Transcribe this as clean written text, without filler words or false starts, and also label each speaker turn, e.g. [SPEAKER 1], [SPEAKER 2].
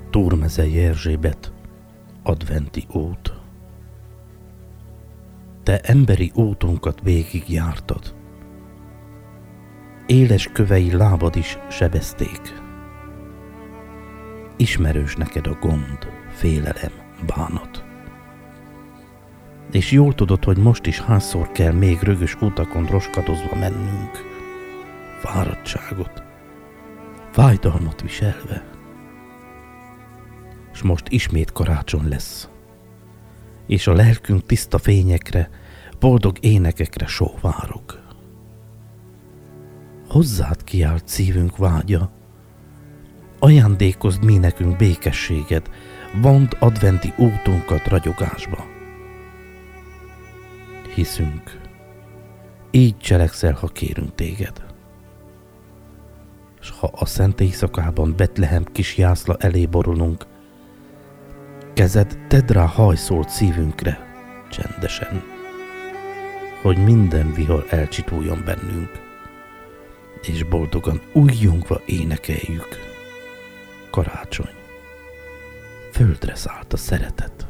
[SPEAKER 1] Túrmezei Erzsébet, adventi út. Te emberi útunkat végigjártad. Éles kövei lábad is sebezték. Ismerős neked a gond, félelem, bánat. És jól tudod, hogy most is hányszor kell még rögös utakon roskadozva mennünk. Fáradtságot, fájdalmat viselve. S most ismét karácsony lesz, és a lelkünk tiszta fényekre, boldog énekekre sóvárog. Hozzád kiált szívünk vágya, ajándékozd mi nekünk békességed, vondd adventi útunkat ragyogásba. Hiszünk, így cselekszel, ha kérünk téged. S ha a szent éjszakában Betlehem kis jászla elé borulunk, kezed tedd rá hajszolt szívünkre, csendesen, hogy minden vihar elcsituljon bennünk, és boldogan újjongva énekeljük. Karácsony, földre szállt a szeretet.